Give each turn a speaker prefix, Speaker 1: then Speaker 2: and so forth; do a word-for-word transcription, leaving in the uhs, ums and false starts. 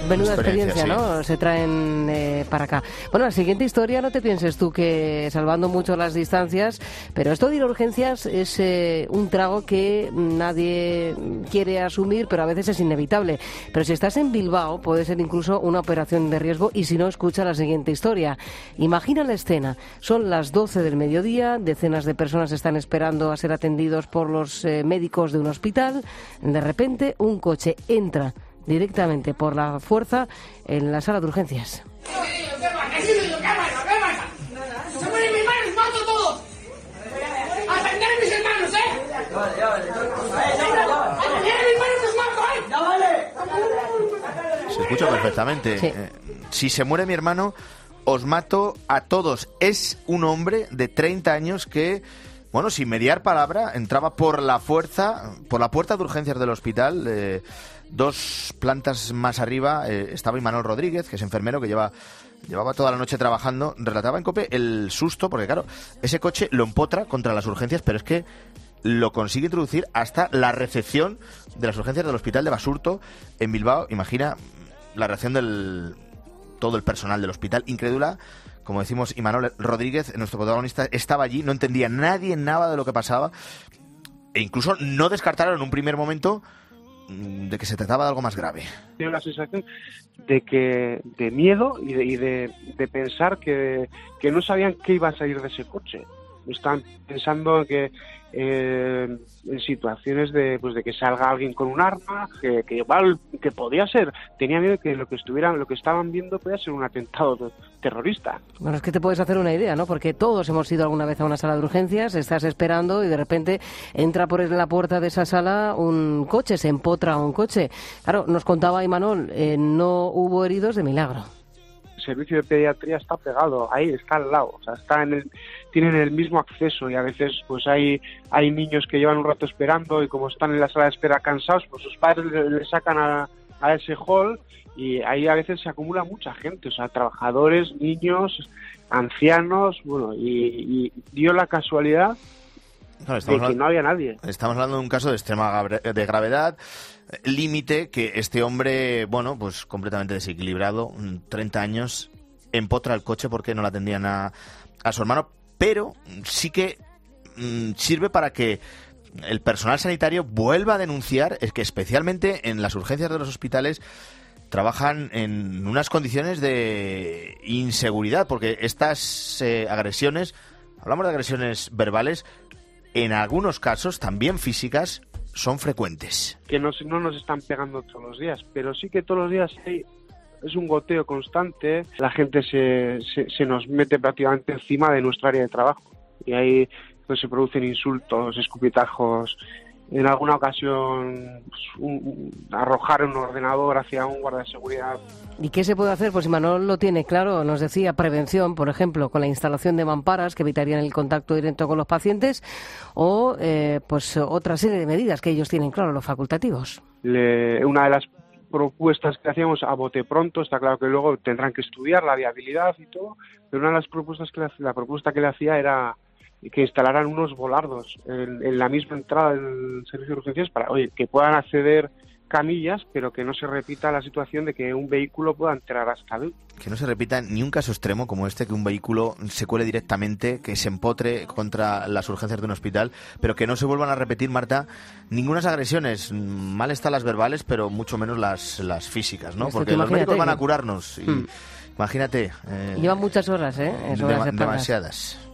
Speaker 1: Menuda experiencia, experiencia, ¿no? Sí. Se traen eh, para acá. Bueno, la siguiente historia, no te pienses tú que, salvando mucho las distancias, pero esto de ir a urgencias es eh, un trago que nadie quiere asumir, pero a veces es inevitable. Pero si estás en Bilbao, puede ser incluso una operación de riesgo, y si no, escucha la siguiente historia. Imagina la escena. Son las doce del mediodía, decenas de personas están esperando a ser atendidos por los eh, médicos de un hospital. De repente, un coche entra directamente por la fuerza en la sala de urgencias.
Speaker 2: Se escucha perfectamente.
Speaker 1: Sí.
Speaker 2: Eh, si se muere mi hermano, os mato a todos. Es un hombre de treinta años que, bueno, sin mediar palabra, entraba por la fuerza, por la puerta de urgencias del hospital. Eh, dos plantas más arriba eh, estaba Imanol Rodríguez, que es enfermero, que lleva llevaba toda la noche trabajando. Relataba en COPE el susto, porque claro, ese coche lo empotra contra las urgencias, pero es que lo consigue introducir hasta la recepción de las urgencias del hospital de Basurto en Bilbao. Imagina la reacción del todo el personal del hospital, incrédula. Como decimos, Imanol Rodríguez, nuestro protagonista, estaba allí, no entendía nadie nada de lo que pasaba, e incluso no descartaron en un primer momento de que se trataba de algo más grave.
Speaker 3: Tengo la sensación de que de miedo y de, y de, de pensar que, que no sabían qué iba a salir de ese coche. Estaban pensando que eh, en situaciones de pues de que salga alguien con un arma, que, que igual que podía ser, tenía miedo que lo que estuvieran, lo que estaban viendo podía ser un atentado terrorista.
Speaker 1: Bueno, es que te puedes hacer una idea, ¿no? Porque todos hemos ido alguna vez a una sala de urgencias, estás esperando y de repente entra por la puerta de esa sala un coche, se empotra un coche. Claro, nos contaba Imanol, eh, no hubo heridos de milagro.
Speaker 3: El servicio de pediatría está pegado, ahí está al lado, o sea, está en el, tienen el mismo acceso, y a veces pues hay hay niños que llevan un rato esperando y como están en la sala de espera cansados, pues sus padres le, le sacan a, a ese hall, y ahí a veces se acumula mucha gente, o sea, trabajadores, niños, ancianos, bueno, y, y dio la casualidad
Speaker 2: no,
Speaker 3: de que no había nadie.
Speaker 2: Estamos hablando de un caso de extrema de gravedad, límite, que este hombre, bueno, pues completamente desequilibrado, treinta años, empotra el coche porque no le atendían a, a su hermano, pero sí que mmm, sirve para que el personal sanitario vuelva a denunciar, es que especialmente en las urgencias de los hospitales trabajan en unas condiciones de inseguridad, porque estas eh, agresiones, hablamos de agresiones verbales, en algunos casos también físicas, son frecuentes.
Speaker 3: Que no, no nos están pegando todos los días, pero sí que todos los días hay, es un goteo constante, la gente se, se, se nos mete prácticamente encima de nuestra área de trabajo, y ahí pues, se producen insultos, escupitajos. En alguna ocasión pues, un, arrojar un ordenador hacia un guardia de seguridad.
Speaker 1: ¿Y qué se puede hacer? Pues Imanol lo tiene claro, nos decía prevención, por ejemplo, con la instalación de mamparas que evitarían el contacto directo con los pacientes, o eh, pues otra serie de medidas que ellos tienen claro, los facultativos.
Speaker 3: Le, una de las propuestas que hacíamos a bote pronto, está claro que luego tendrán que estudiar la viabilidad y todo, pero una de las propuestas que le, la propuesta que le hacía era que instalaran unos volardos en, en la misma entrada del servicio de urgencias para, oye, que puedan acceder camillas, pero que no se repita la situación de que un vehículo pueda entrar hasta él.
Speaker 2: Que no se repita ni un caso extremo como este, que un vehículo se cuele directamente, que se empotre contra las urgencias de un hospital, pero que no se vuelvan a repetir, Marta, ningunas agresiones. Mal están las verbales, pero mucho menos las, las físicas, ¿no?
Speaker 1: Esto
Speaker 2: porque los médicos van a curarnos y hmm. imagínate.
Speaker 1: Eh, Llevan muchas horas, ¿eh?
Speaker 2: Dema- demasiadas.